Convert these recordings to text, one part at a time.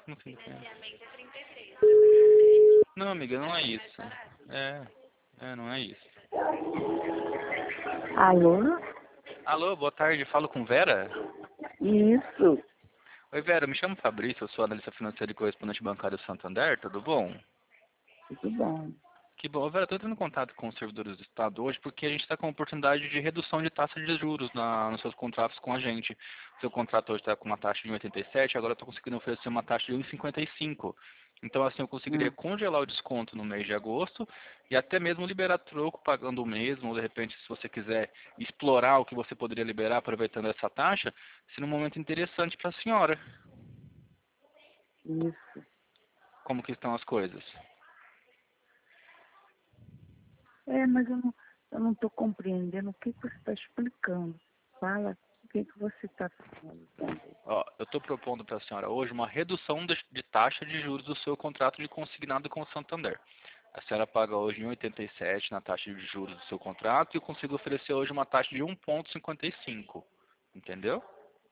Como assim? Não, amiga, não é isso. Não é isso. Alô? Alô, boa tarde, falo com Vera? Isso, Oi, Vera, me chamo Fabrício, eu sou analista financeiro e correspondente bancário do Santander, tudo bom? tudo bom. Que bom. Vera, estou entrando em contato com os servidores do Estado hoje porque a gente está com a oportunidade de redução de taxa de juros nos seus contratos com a gente. Seu contrato hoje está com uma taxa de 1,87, agora eu estou conseguindo oferecer uma taxa de 1,55. Então, assim, eu conseguiria Hum. congelar o desconto no mês de agosto e até mesmo liberar troco pagando o mesmo, ou de repente, se você quiser explorar o que você poderia liberar aproveitando essa taxa, seria um momento interessante para a senhora. Isso. Como que estão as coisas? Mas eu não estou compreendendo o que você está explicando. Fala o que você está falando. Ó, eu estou propondo para a senhora hoje uma redução de taxa de juros do seu contrato de consignado com o Santander. A senhora paga hoje em 1,87 na taxa de juros do seu contrato e eu consigo oferecer hoje uma taxa de 1,55. Entendeu?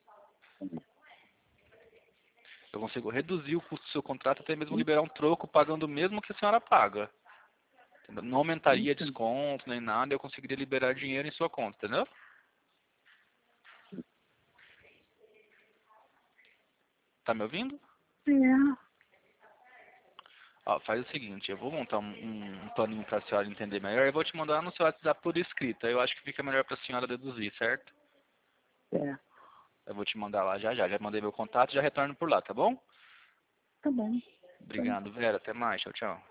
Eu consigo reduzir o custo do seu contrato e até mesmo liberar um troco pagando o mesmo que a senhora paga. Entendeu? Não aumentaria Isso. desconto nem nada, eu conseguiria liberar dinheiro em sua conta, entendeu? Tá me ouvindo? É. Ó, faz o seguinte, eu vou montar um planinho para a senhora entender melhor e vou te mandar no seu WhatsApp por escrito. Aí eu acho que fica melhor para a senhora deduzir, certo? É. Eu vou te mandar lá já já. Já mandei meu contato e já retorno por lá, tá bom? Tá bom. Tá. Obrigado, Vera. Até mais. Tchau, tchau.